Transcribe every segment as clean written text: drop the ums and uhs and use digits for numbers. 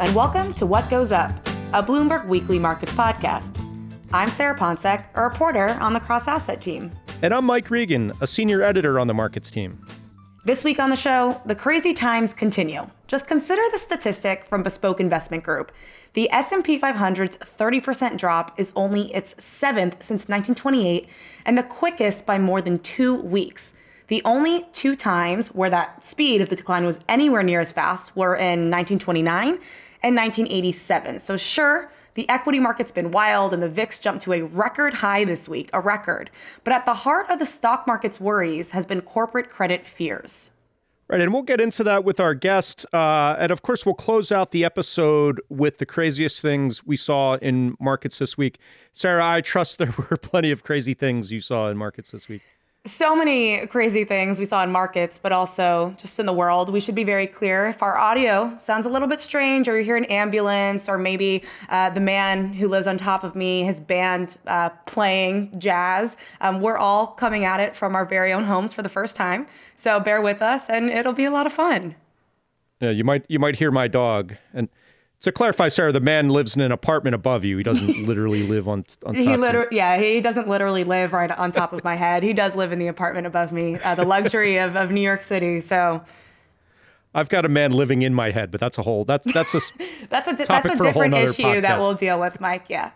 and welcome to What Goes Up, a Bloomberg Weekly Markets podcast. I'm Sarah Ponczek, a reporter on the Cross Asset team. And I'm Mike Regan, a senior editor on the markets team. This week on the show, the crazy times continue. Just consider the statistic from Bespoke Investment Group. The S&P 500's 30% drop is only its seventh since 1928 and the quickest by more than 2 weeks. The only two times where that speed of the decline was anywhere near as fast were in 1929 and 1987. So sure, the equity market's been wild and the VIX jumped to a record high this week, a record. But at the heart of the stock market's worries has been corporate credit fears. Right, and we'll get into that with our guest. And of course, we'll close out the episode with the craziest things we saw in markets this week. Sarah, I trust there were plenty of crazy things you saw in markets this week. So many crazy things we saw in markets, but also just in the world. We should be very clear. If our audio sounds a little bit strange, or you hear an ambulance, or maybe the man who lives on top of me, his band playing jazz, we're all coming at it from our very own homes for the first time. So bear with us, and it'll be a lot of fun. Yeah, you might hear my dog. And to clarify, Sarah, the man lives in an apartment above you. He doesn't literally live on top of you. Yeah, he doesn't literally live right on top of my head. He does live in the apartment above me, the luxury of New York City. So I've got a man living in my head, but that's a that's a different issue podcast that we'll deal with, Mike. Yeah.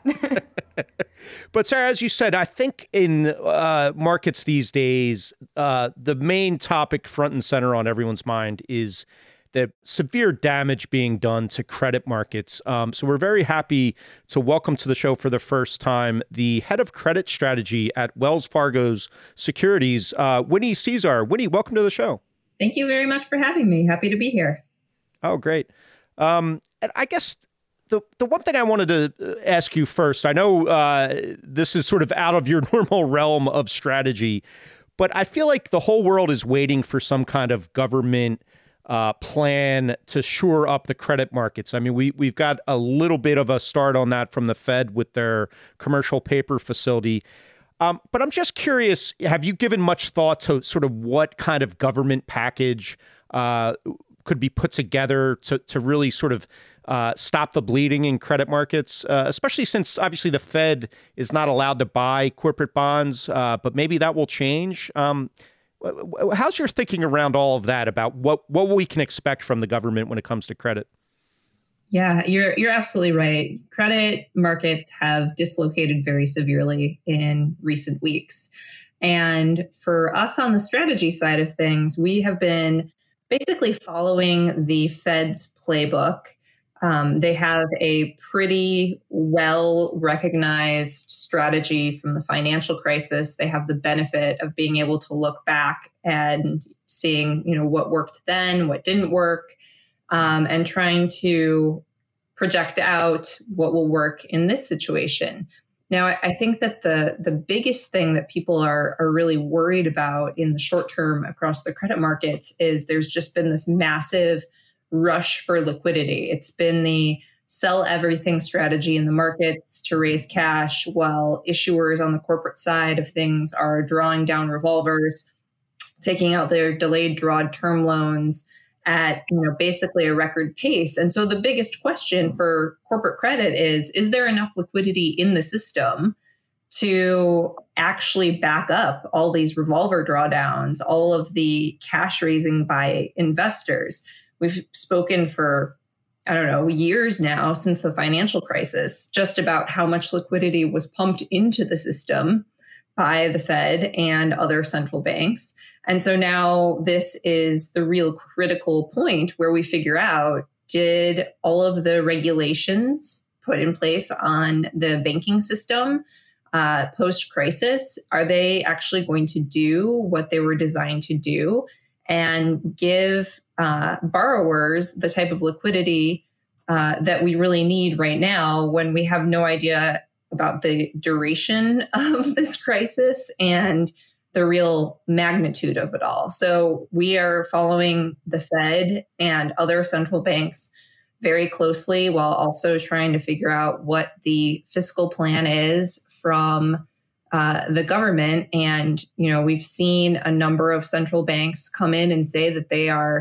But Sarah, as you said, I think in markets these days, the main topic front and center on everyone's mind is the severe damage being done to credit markets. So we're very happy to welcome to the show for the first time the head of credit strategy at Wells Fargo's Securities, Winnie Cisar. Winnie, welcome to the show. Thank you very much for having me. Happy to be here. Oh, great. And I guess the one thing I wanted to ask you first, I know this is sort of out of your normal realm of strategy, but I feel like the whole world is waiting for some kind of government plan to shore up the credit markets. I mean, we've got a little bit of a start on that from the Fed with their commercial paper facility. But I'm just curious, have you given much thought to sort of what kind of government package could be put together to really sort of stop the bleeding in credit markets, especially since obviously the Fed is not allowed to buy corporate bonds, but maybe that will change. How's your thinking around all of that about what we can expect from the government when it comes to credit? Yeah, you're absolutely right. Credit markets have dislocated very severely in recent weeks. And for us on the strategy side of things, we have been basically following the Fed's playbook. They have a pretty well-recognized strategy from the financial crisis. They have the benefit of being able to look back and seeing, what worked then, what didn't work, and trying to project out what will work in this situation. Now, I think that the biggest thing that people are really worried about in the short term across the credit markets is there's just been this massive rush for liquidity. It's been the sell everything strategy in the markets to raise cash while issuers on the corporate side of things are drawing down revolvers, taking out their delayed draw term loans at basically a record pace. And so the biggest question for corporate credit is there enough liquidity in the system to actually back up all these revolver drawdowns, all of the cash raising by investors? We've spoken for, years now since the financial crisis, just about how much liquidity was pumped into the system by the Fed and other central banks. And so now this is the real critical point where we figure out, did all of the regulations put in place on the banking system post-crisis, are they actually going to do what they were designed to do and give borrowers the type of liquidity that we really need right now when we have no idea about the duration of this crisis and the real magnitude of it all. So we are following the Fed and other central banks very closely while also trying to figure out what the fiscal plan is from the government. And, we've seen a number of central banks come in and say that they are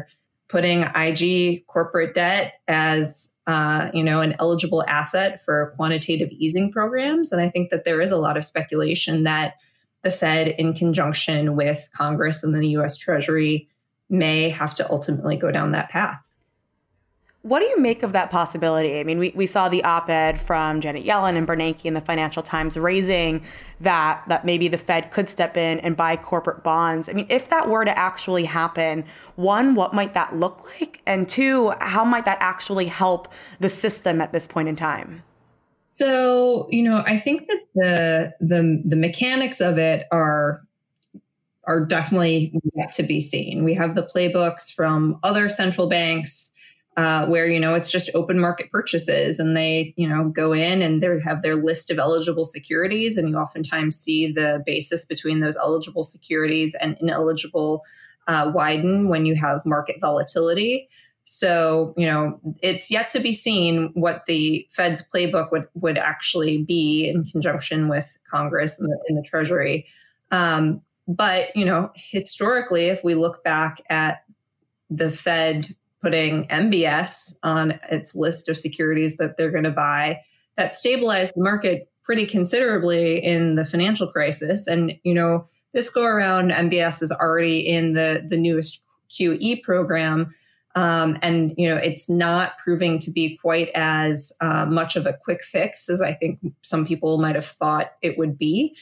putting IG corporate debt as an eligible asset for quantitative easing programs. And I think that there is a lot of speculation that the Fed, in conjunction with Congress and the U.S. Treasury, may have to ultimately go down that path. What do you make of that possibility? I mean, we saw the op-ed from Janet Yellen and Bernanke in the Financial Times raising that maybe the Fed could step in and buy corporate bonds. I mean, if that were to actually happen, one, what might that look like? And two, how might that actually help the system at this point in time? So, I think that the mechanics of it are definitely yet to be seen. We have the playbooks from other central banks where, it's just open market purchases, and they, go in and they have their list of eligible securities. And you oftentimes see the basis between those eligible securities and ineligible widen when you have market volatility. So, it's yet to be seen what the Fed's playbook would actually be in conjunction with Congress and the Treasury. But, historically, if we look back at the Fed putting MBS on its list of securities that they're going to buy, that stabilized the market pretty considerably in the financial crisis. And, this go around, MBS is already in the newest QE program. And, it's not proving to be quite as much of a quick fix as I think some people might have thought it would be.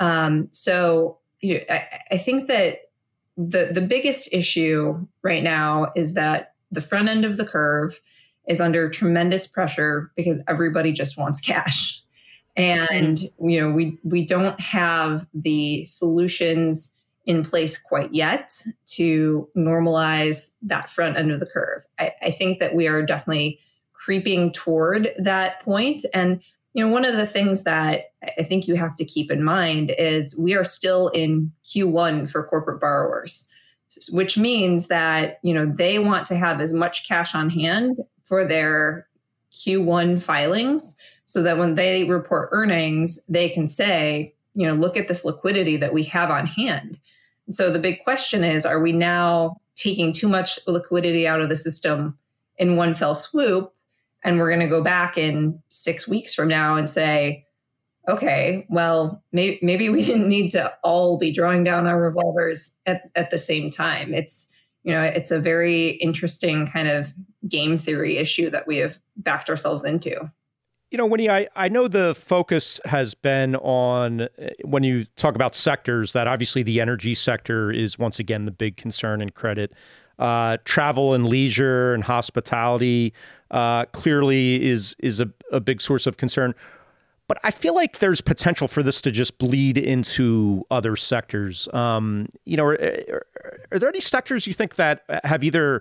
So I think that the biggest issue right now is that the front end of the curve is under tremendous pressure because everybody just wants cash. And, we don't have the solutions in place quite yet to normalize that front end of the curve. I think that we are definitely creeping toward that point. And, one of the things that I think you have to keep in mind is we are still in Q1 for corporate borrowers, which means that, they want to have as much cash on hand for their Q1 filings so that when they report earnings, they can say, look at this liquidity that we have on hand. And so the big question is, are we now taking too much liquidity out of the system in one fell swoop? And we're going to go back in 6 weeks from now and say, okay, well, maybe we didn't need to all be drawing down our revolvers at the same time. It's a very interesting kind of game theory issue that we have backed ourselves into. Winnie, I know the focus has been on, when you talk about sectors, that obviously the energy sector is once again the big concern in credit. Travel and leisure and hospitality clearly is a big source of concern. But I feel like there's potential for this to just bleed into other sectors. Are there any sectors you think that have either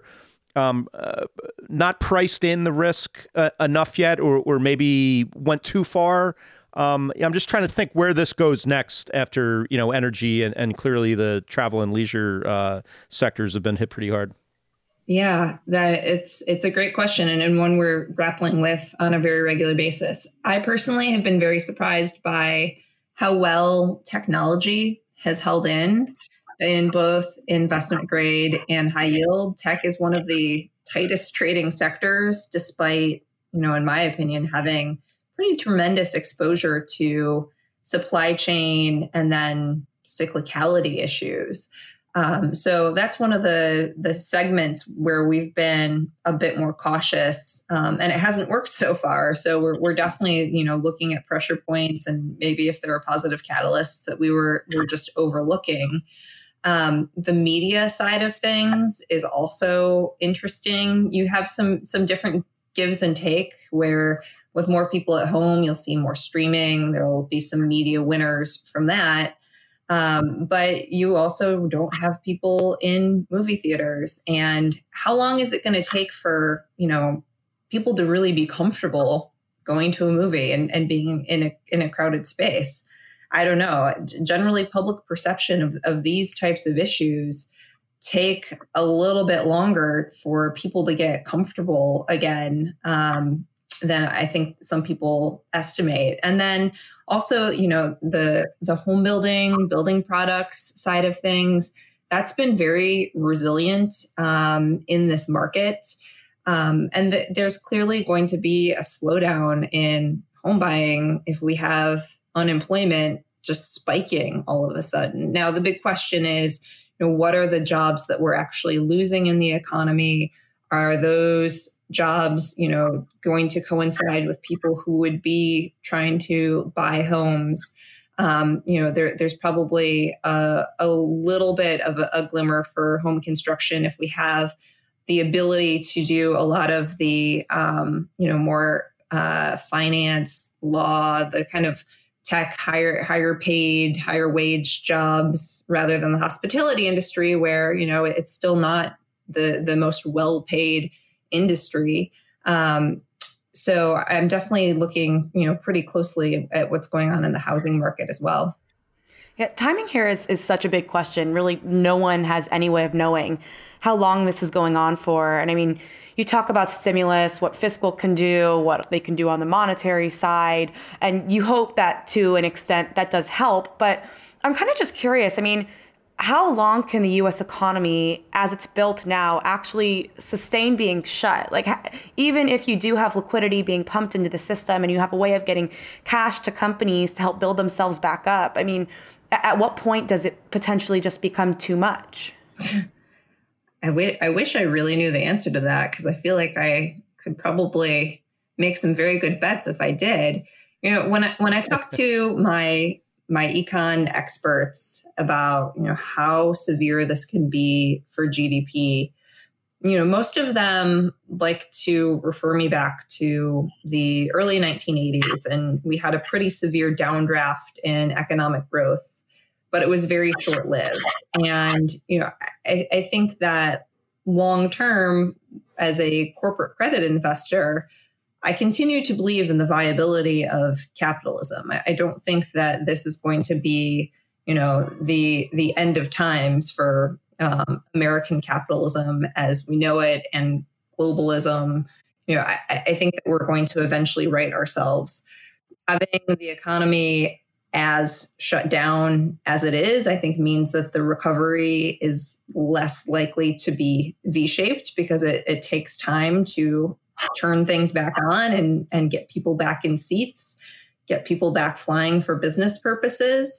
not priced in the risk enough yet, or maybe went too far? I'm just trying to think where this goes next after, energy and clearly the travel and leisure sectors have been hit pretty hard. Yeah, it's a great question, and one we're grappling with on a very regular basis. I personally have been very surprised by how well technology has held in both investment grade and high yield. Tech is one of the tightest trading sectors, despite, in my opinion, having pretty tremendous exposure to supply chain and then cyclicality issues. So that's one of the segments where we've been a bit more cautious, and it hasn't worked so far. So we're definitely, looking at pressure points and maybe if there are positive catalysts that we're just overlooking. The media side of things is also interesting. You have some different gives and take where with more people at home, you'll see more streaming. There will be some media winners from that. But you also don't have people in movie theaters. And how long is it going to take for, people to really be comfortable going to a movie and being in a crowded space? I don't know. Generally, public perception of these types of issues take a little bit longer for people to get comfortable again than I think some people estimate. And then also, the home building products side of things, that's been very resilient in this market. There's clearly going to be a slowdown in home buying if we have unemployment just spiking all of a sudden. Now, the big question is, what are the jobs that we're actually losing in the economy? Are those jobs, going to coincide with people who would be trying to buy homes? There's probably a little bit of a glimmer for home construction if we have the ability to do a lot of the, more finance, law, the kind of tech, higher paid, higher wage jobs, rather than the hospitality industry, where it's still not the most well paid industry. So I'm definitely looking, pretty closely at what's going on in the housing market as well. Yeah, timing here is such a big question. Really, no one has any way of knowing how long this is going on for. And I mean, you talk about stimulus, what fiscal can do, what they can do on the monetary side, and you hope that to an extent that does help. But I'm kind of just curious. I mean, how long can the U.S. economy, as it's built now, actually sustain being shut? Like, even if you do have liquidity being pumped into the system and you have a way of getting cash to companies to help build themselves back up, I mean, at what point does it potentially just become too much? I wish I really knew the answer to that, because I feel like I could probably make some very good bets if I did. When I talk to my econ experts about how severe this can be for GDP, most of them like to refer me back to the early 1980s, and we had a pretty severe downdraft in economic growth, but it was very short-lived. And I think that long term, as a corporate credit investor, I continue to believe in the viability of capitalism. I don't think that this is going to be, the end of times for American capitalism as we know it, and globalism. I think that we're going to eventually right ourselves. Having the economy as shut down as it is, I think means that the recovery is less likely to be V-shaped, because it takes time to turn things back on and get people back in seats, get people back flying for business purposes.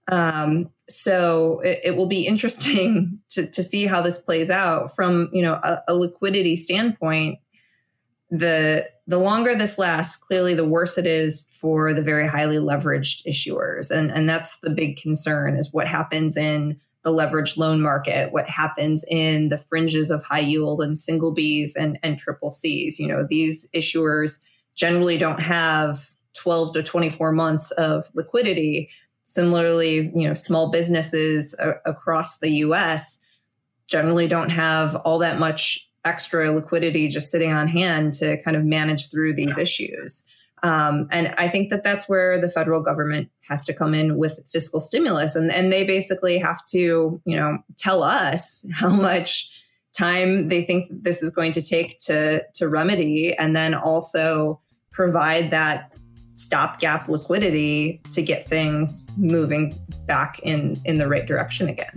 So it will be interesting to see how this plays out from, a liquidity standpoint. The longer this lasts, clearly the worse it is for the very highly leveraged issuers. And that's the big concern, is what happens in the leveraged loan market, what happens in the fringes of high yield and single Bs and triple Cs. These issuers generally don't have 12 to 24 months of liquidity. Similarly, small businesses across the US generally don't have all that much extra liquidity just sitting on hand to kind of manage through these issues. And I think that that's where the federal government has to come in with fiscal stimulus. And they basically have to, tell us how much time they think this is going to take to remedy, and then also provide that stopgap liquidity to get things moving back in the right direction again.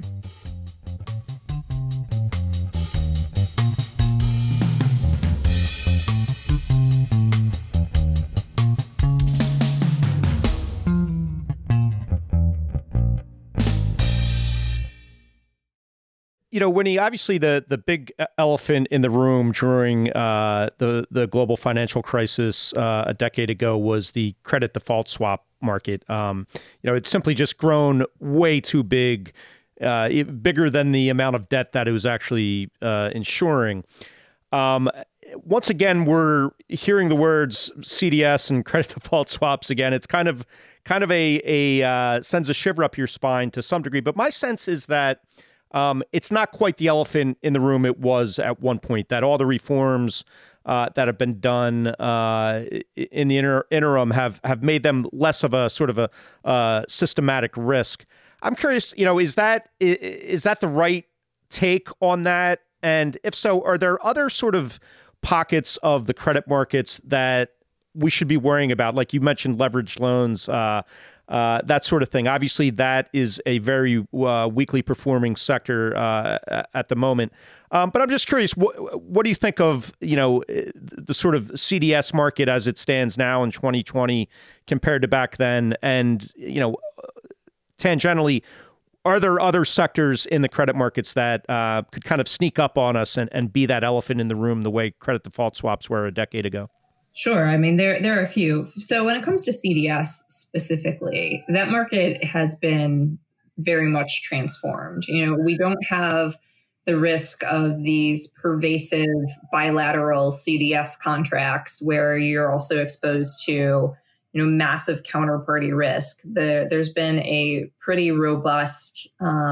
Winnie, obviously the big elephant in the room during the global financial crisis a decade ago was the credit default swap market. It's simply just grown way too big, bigger than the amount of debt that it was actually insuring. Once again, we're hearing the words CDS and credit default swaps again. It's kind of a sends a shiver up your spine to some degree. But my sense is that it's not quite the elephant in the room it was at one point, that all the reforms that have been done in the interim have made them less of a sort of a systematic risk. I'm curious, is that the right take on that? And if so, are there other sort of pockets of the credit markets that we should be worrying about? Like you mentioned, leveraged loans. that sort of thing. Obviously, that is a very weakly performing sector at the moment. But I'm just curious, what do you think of, the sort of CDS market as it stands now in 2020 compared to back then? And, tangentially, are there other sectors in the credit markets that could kind of sneak up on us and be that elephant in the room the way credit default swaps were a decade ago? Sure. I mean, there are a few. So when it comes to CDS specifically, that market has been very much transformed. We don't have the risk of these pervasive bilateral CDS contracts where you're also exposed to, massive counterparty risk. There's been a pretty robust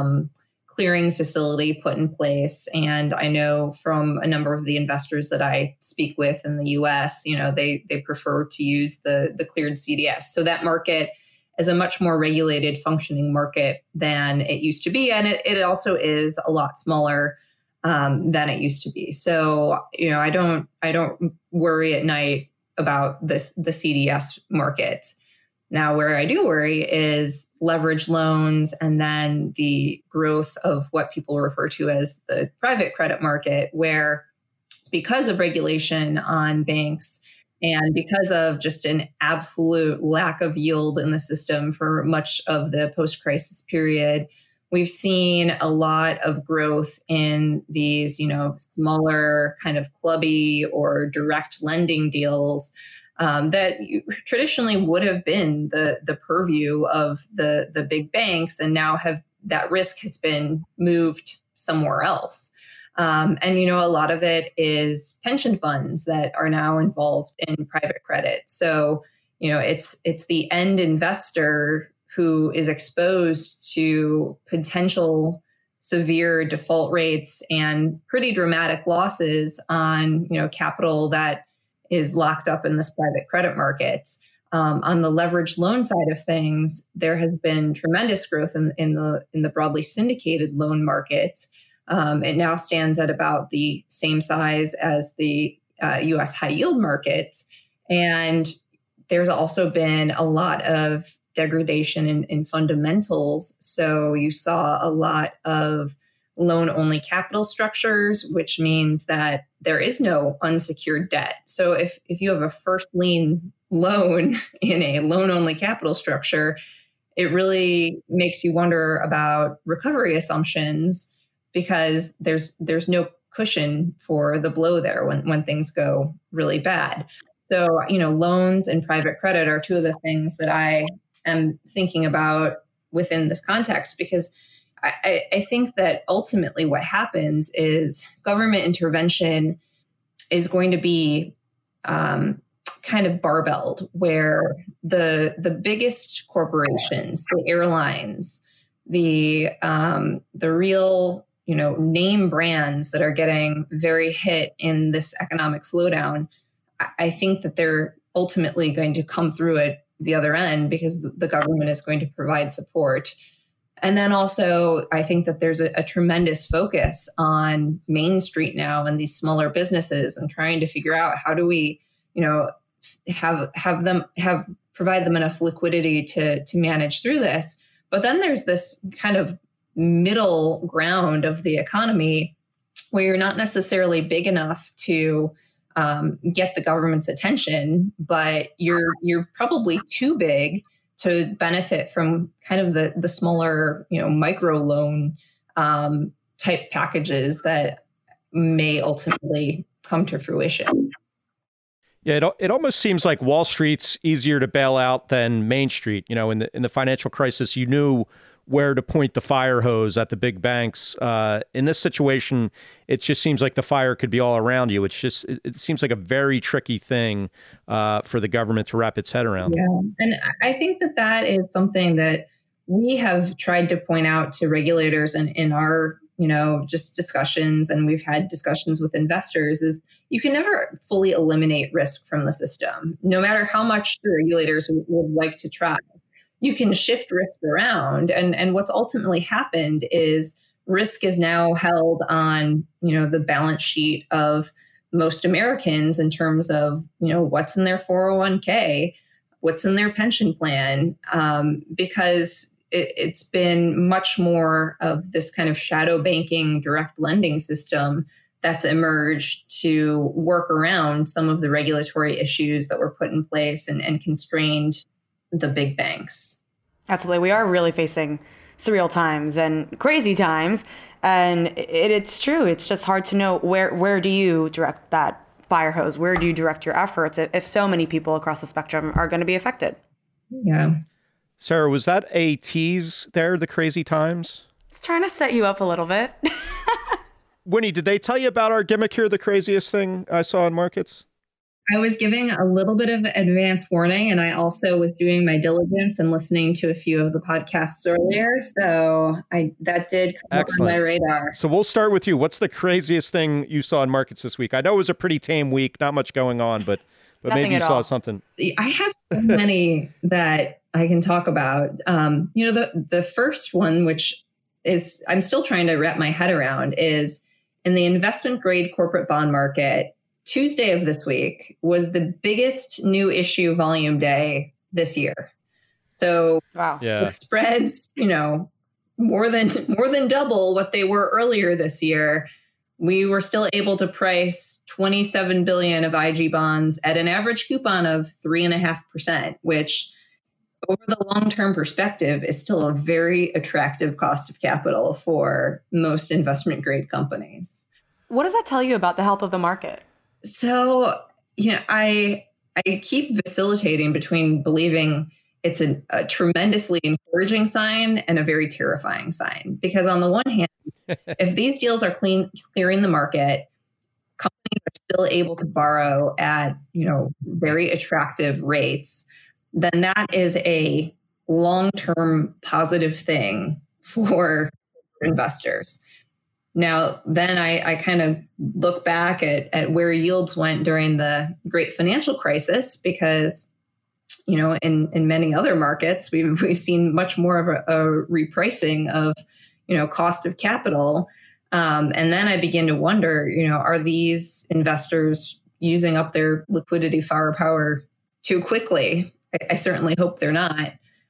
clearing facility put in place. And I know from a number of the investors that I speak with in the US, they prefer to use the cleared CDS. So that market is a much more regulated functioning market than it used to be. And it also is a lot smaller than it used to be. So, I don't worry at night about the CDS market. Now, where I do worry is leverage loans and then the growth of what people refer to as the private credit market, where because of regulation on banks and because of just an absolute lack of yield in the system for much of the post-crisis period, we've seen a lot of growth in these, smaller kind of clubby or direct lending deals that traditionally would have been the purview of the big banks, and now that risk has been moved somewhere else. And a lot of it is pension funds that are now involved in private credit. So it's the end investor who is exposed to potential severe default rates and pretty dramatic losses on capital that is locked up in this private credit market. On the leveraged loan side of things, there has been tremendous growth in the broadly syndicated loan market. It now stands at about the same size as the U.S. high yield market, and there's also been a lot of degradation in fundamentals. So you saw a lot of loan-only capital structures, which means that there is no unsecured debt. So if you have a first lien loan in a loan-only capital structure, it really makes you wonder about recovery assumptions because there's no cushion for the blow there when things go really bad. So, loans and private credit are two of the things that I am thinking about within this context, because I think that ultimately what happens is government intervention is going to be kind of barbelled, where the biggest corporations, the airlines, the real name brands that are getting very hit in this economic slowdown, I think that they're ultimately going to come through it the other end because the government is going to provide support. And then also, I think that there's a tremendous focus on Main Street now and these smaller businesses and trying to figure out how do we, provide them enough liquidity to manage through this. But then there's this kind of middle ground of the economy where you're not necessarily big enough to get the government's attention, but you're probably too big to benefit from kind of the smaller, micro loan type packages that may ultimately come to fruition. Yeah, it almost seems like Wall Street's easier to bail out than Main Street. In the financial crisis, you knew where to point the fire hose at the big banks. In this situation, it just seems like the fire could be all around you. It seems like a very tricky thing for the government to wrap its head around. Yeah, and I think that is something that we have tried to point out to regulators and in our, just discussions, and we've had discussions with investors, is you can never fully eliminate risk from the system, no matter how much the regulators would like to try. You can shift risk around. And what's ultimately happened is risk is now held on, the balance sheet of most Americans in terms of, what's in their 401k. what's in their pension plan, because it's been much more of this kind of shadow banking, direct lending system that's emerged to work around some of the regulatory issues that were put in place and constrained the big banks. Absolutely. We are really facing surreal times and crazy times. And it's true. It's just hard to know where do you direct that fire hose? Where do you direct your efforts if so many people across the spectrum are going to be affected? Yeah. Sarah, was that a tease there, the crazy times? It's trying to set you up a little bit. Winnie, did they tell you about our gimmick here, the craziest thing I saw in markets? I was giving a little bit of advance warning, and I also was doing my diligence and listening to a few of the podcasts earlier. So that did come on my radar. So we'll start with you. What's the craziest thing you saw in markets this week? I know it was a pretty tame week, not much going on, but maybe you saw something. I have so many that I can talk about. The first one, which is I'm still trying to wrap my head around, is in the investment grade corporate bond market. Tuesday of this week was the biggest new issue volume day this year. So wow. The spreads, more than double what they were earlier this year. We were still able to price 27 billion of IG bonds at an average coupon of 3.5%, which over the long-term perspective is still a very attractive cost of capital for most investment grade companies. What does that tell you about the health of the market? So, I keep vacillating between believing it's a tremendously encouraging sign and a very terrifying sign. Because on the one hand, if these deals are clearing the market, companies are still able to borrow at, very attractive rates, then that is a long-term positive thing for investors. Now, then I kind of look back at where yields went during the great financial crisis, because, in many other markets, we've seen much more of a repricing of, cost of capital. And then I begin to wonder, are these investors using up their liquidity firepower too quickly? I certainly hope they're not.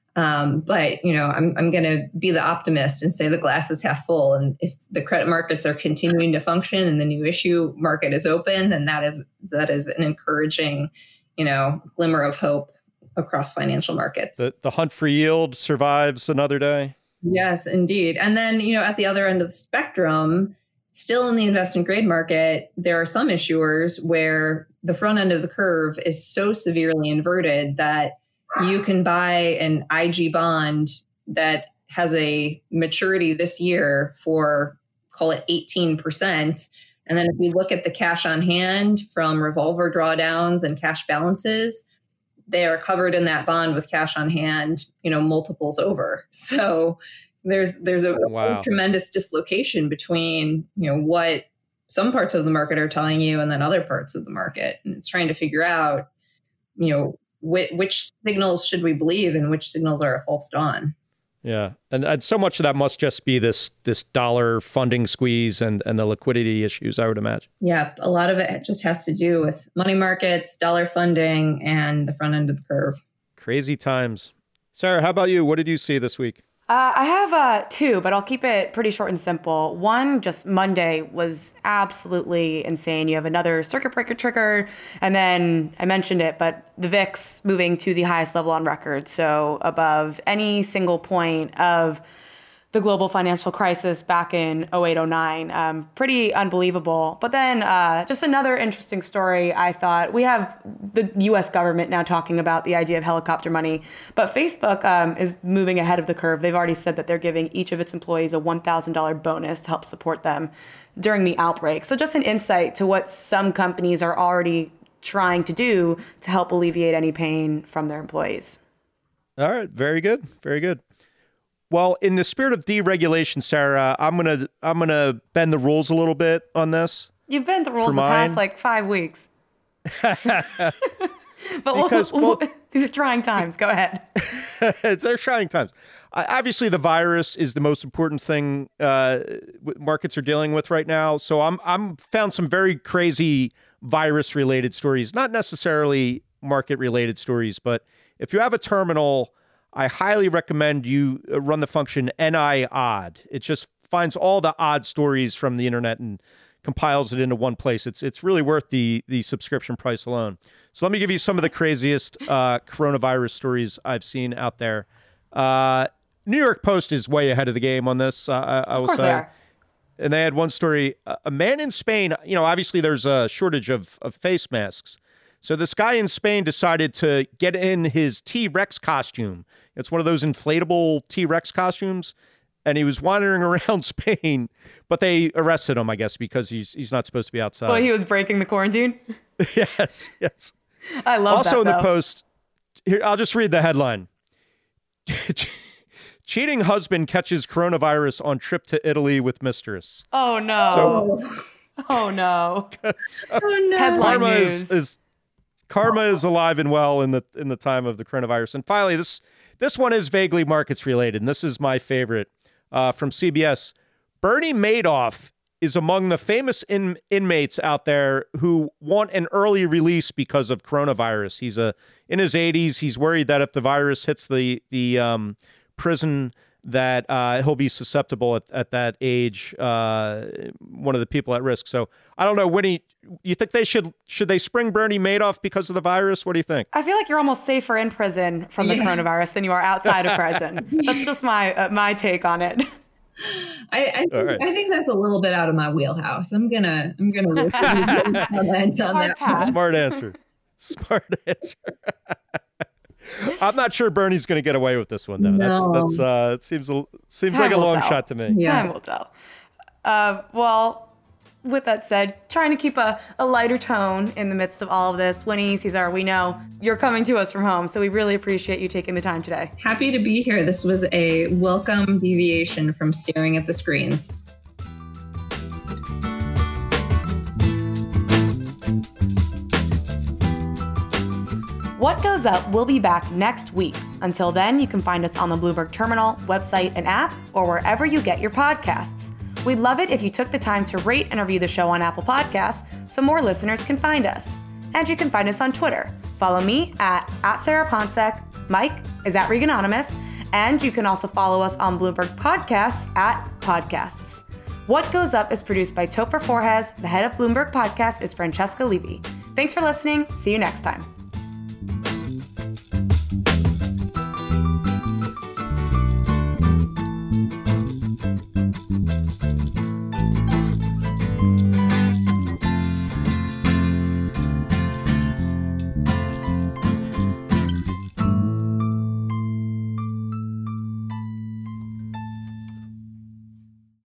But, I'm going to be the optimist and say the glass is half full. And if the credit markets are continuing to function and the new issue market is open, then that is an encouraging, glimmer of hope across financial markets. The hunt for yield survives another day. Yes, indeed. And then, at the other end of the spectrum, still in the investment grade market, there are some issuers where the front end of the curve is so severely inverted that you can buy an IG bond that has a maturity this year for, call it 18%. And then if we look at the cash on hand from revolver drawdowns and cash balances, they are covered in that bond with cash on hand, multiples over. So there's a tremendous dislocation between, what some parts of the market are telling you and then other parts of the market. And it's trying to figure out, which signals should we believe and which signals are a false dawn. Yeah. And so much of that must just be this dollar funding squeeze and the liquidity issues, I would imagine. Yeah. A lot of it just has to do with money markets, dollar funding, and the front end of the curve. Crazy times. Sarah, how about you? What did you see this week? I have two, but I'll keep it pretty short and simple. One, just Monday was absolutely insane. You have another circuit breaker triggered, and then I mentioned it, but the VIX moving to the highest level on record, so above any single point of the global financial crisis back in 08-09. Pretty unbelievable. But then just another interesting story, I thought. We have the U.S. government now talking about the idea of helicopter money, but Facebook is moving ahead of the curve. They've already said that they're giving each of its employees a $1,000 bonus to help support them during the outbreak. So just an insight to what some companies are already trying to do to help alleviate any pain from their employees. All right. Very good. Very good. Well, in the spirit of deregulation, Sarah, I'm gonna bend the rules a little bit on this. You've bent the rules the past 5 weeks. But these are trying times. Go ahead. They're trying times. Obviously, the virus is the most important thing markets are dealing with right now. So I'm found some very crazy virus-related stories, not necessarily market-related stories. But if you have a terminal, I highly recommend you run the function NI-odd. It just finds all the odd stories from the internet and compiles it into one place. It's really worth the subscription price alone. So let me give you some of the craziest coronavirus stories I've seen out there. New York Post is way ahead of the game on this, I will say. They are. And they had one story, a man in Spain, obviously there's a shortage of face masks. So this guy in Spain decided to get in his T-Rex costume. It's one of those inflatable T-Rex costumes. And he was wandering around Spain, but they arrested him, I guess, because he's not supposed to be outside. Well, he was breaking the quarantine? Yes. I love also that, in the Post, here, I'll just read the headline. Cheating husband catches coronavirus on trip to Italy with mistress. Oh, no. Oh, no. Headline news. Karma is alive and well in the time of the coronavirus. And finally, this one is vaguely markets related, and this is my favorite from CBS. Bernie Madoff is among the famous inmates out there who want an early release because of coronavirus. He's in his 80s. He's worried that if the virus hits the prison, that he'll be susceptible at that age, one of the people at risk. So I don't know, Winnie, you think they should they spring Bernie Madoff because of the virus? What do you think? I feel like you're almost safer in prison from the coronavirus than you are outside of prison. That's just my take on it. I think that's a little bit out of my wheelhouse. I'm gonna comment on that. Pass. Smart answer. I'm not sure Bernie's going to get away with this one, though. No. It seems like a long shot to me. Yeah. Time will tell. Well, with that said, trying to keep a lighter tone in the midst of all of this. Winnie, Cesar, we know you're coming to us from home, so we really appreciate you taking the time today. Happy to be here. This was a welcome deviation from staring at the screens. What Goes Up will be back next week. Until then, you can find us on the Bloomberg Terminal, website, and app, or wherever you get your podcasts. We'd love it if you took the time to rate and review the show on Apple Podcasts so more listeners can find us. And you can find us on Twitter. Follow me at Sarah Ponsek. Mike is at Reganonymous. And you can also follow us on Bloomberg Podcasts at Podcasts. What Goes Up is produced by Topher Forhecz. The head of Bloomberg Podcast is Francesca Levy. Thanks for listening. See you next time.